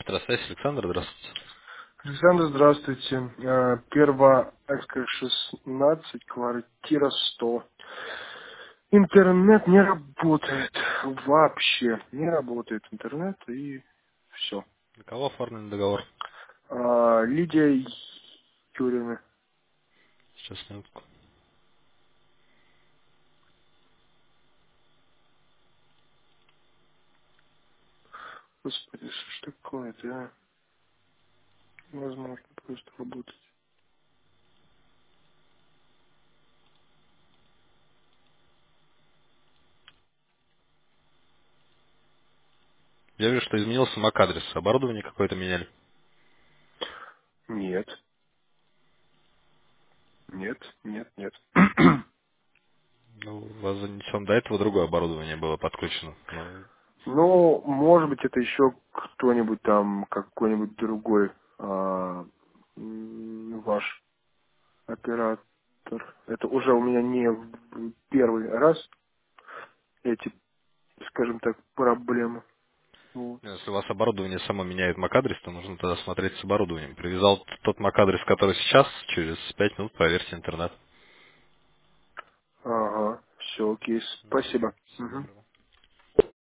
Петросвязь, Александр, здравствуйте. Александр, здравствуйте. Первоэкская 16, квартира 100. Интернет не работает. Вообще не работает интернет и все. На кого оформлен договор? Лидия Юрьевна. Сейчас, минутку. Господи, что ж такое-то, а? Невозможно просто работать. Я вижу, что изменился MAC-адрес. Оборудование какое-то меняли. Нет, нет, нет, нет. Ну, у вас занесен до этого другое оборудование было подключено. Ну, Ну, может быть, это еще кто-нибудь там, какой-нибудь другой ваш оператор. Это уже у меня не в первый раз эти, скажем так, проблемы. Вот. если у вас оборудование само меняет MAC-адрес, то нужно тогда смотреть с оборудованием. Привязал тот MAC-адрес, который сейчас, через 5 минут проверьте интернет. Ага, все, окей, спасибо. Всего Мгм. доброго.